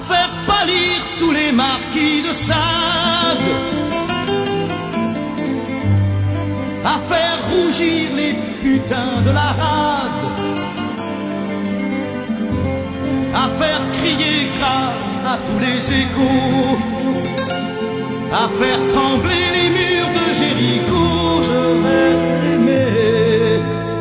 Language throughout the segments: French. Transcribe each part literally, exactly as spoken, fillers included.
faire pâlir tous les marquis de Sade, à faire rougir les putains de la rade, à faire crier grâce à tous les échos, à faire trembler les murs de Jéricho. Je vais t'aimer,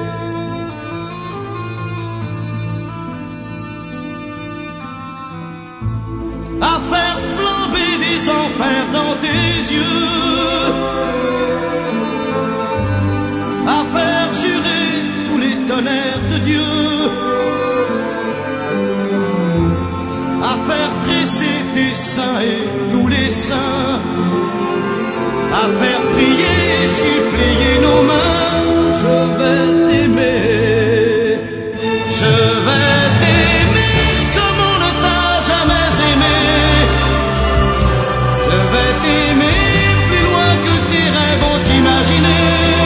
à faire flamber des enfers dans tes yeux, à faire jurer tous les tonnerres de Dieu, à faire dresser tes seins et tous les saints, à faire prier et supplier nos mains. Je vais t'aimer, je vais t'aimer comme on ne t'a jamais aimé. Je vais t'aimer plus loin que tes rêves ont imaginé.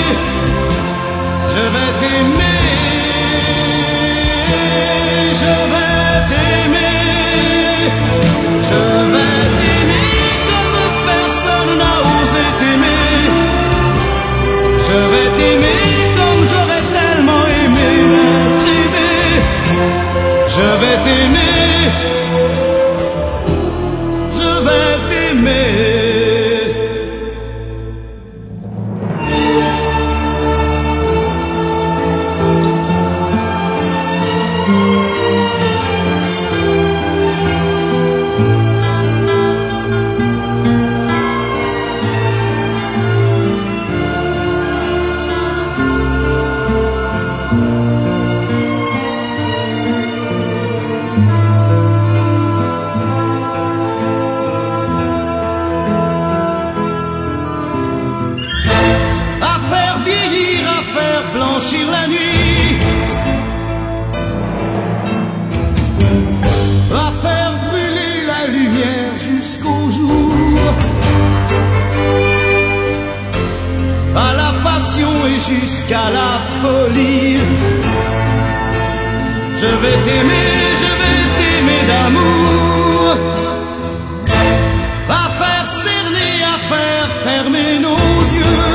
Je vais t'aimer, je vais t'aimer, je vais t'aimer comme personne n'a osé t'aimer. Je vais t'aimer comme j'aurais tellement aimé être aimé. Je vais t'aimer, je vais t'aimer. Blanchir la nuit, à faire brûler la lumière jusqu'au jour, à la passion et jusqu'à la folie. Je vais t'aimer, je vais t'aimer d'amour, à faire cerner, à faire fermer nos yeux,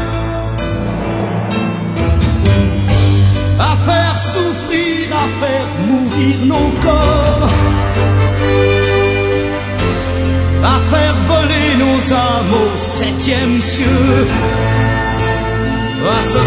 à faire souffrir, à faire mourir nos corps, à faire voler nos âmes au septième cieux, à se